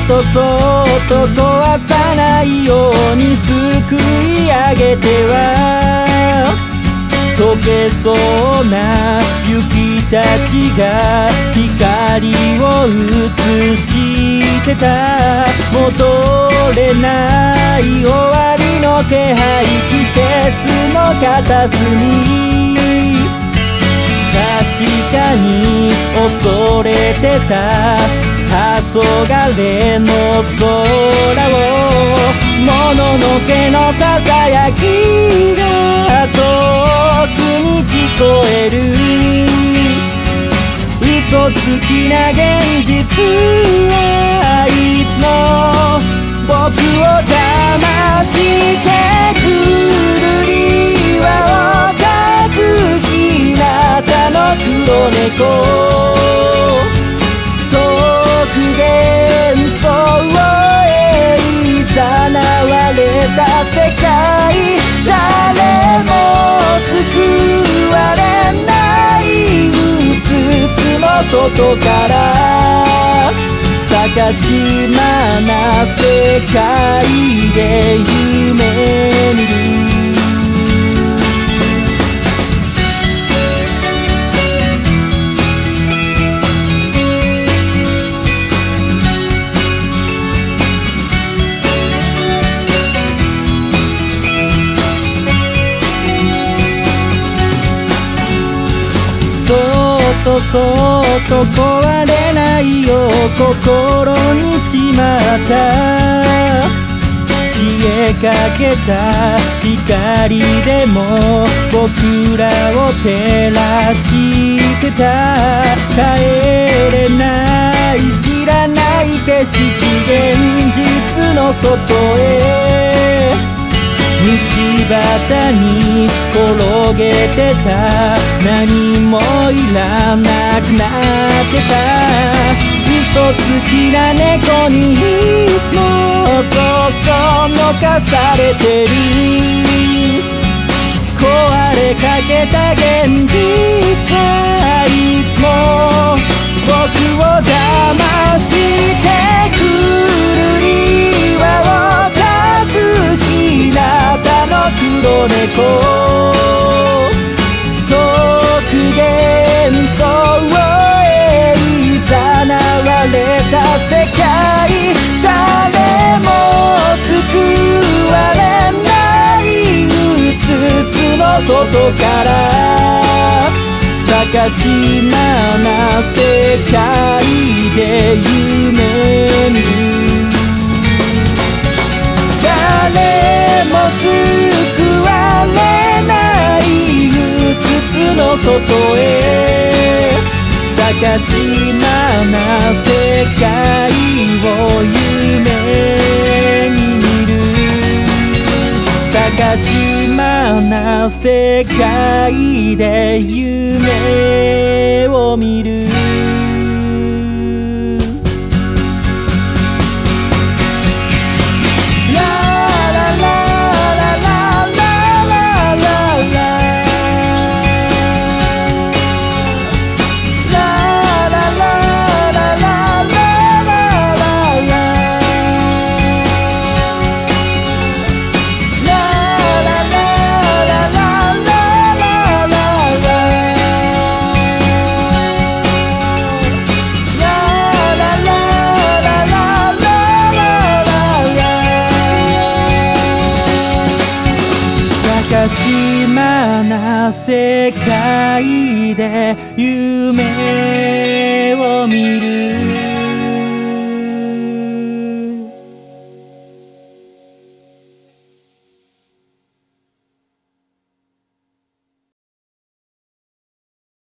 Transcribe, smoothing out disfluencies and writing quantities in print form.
とそっと壊さないようにすくい上げては溶けそうな雪たちが光を映してた。戻れない終わりの気配、季節の片隅、確かに恐れてた黄昏の空を、もののけのささやきが遠くに聞こえる。嘘つきな現実はいつも僕を騙してくる。りはをかく日向の黒猫、幻想へいざなわれた世界、誰も救われない、うつつの外から探しまな世界で夢見る。そっとそっと壊れないよ心にしまった消えかけた光でも僕らを照らしてた。帰れない知らない景色、現実の外へ道端に転げてた。何もいらなくなってた。嘘つきな猫にいつもそうそうのかされてる。壊れかけた現実はいつも僕を騙してくる。りはをかく日向の黒猫、幻想へいざなわれた世界、誰も救われない、うつつの外から探しまな世界で夢見る。誰も救われない、うつつの外へ探しまな世界を夢に見る。探しまな世界で夢を見る。探しまな世界で夢を見る。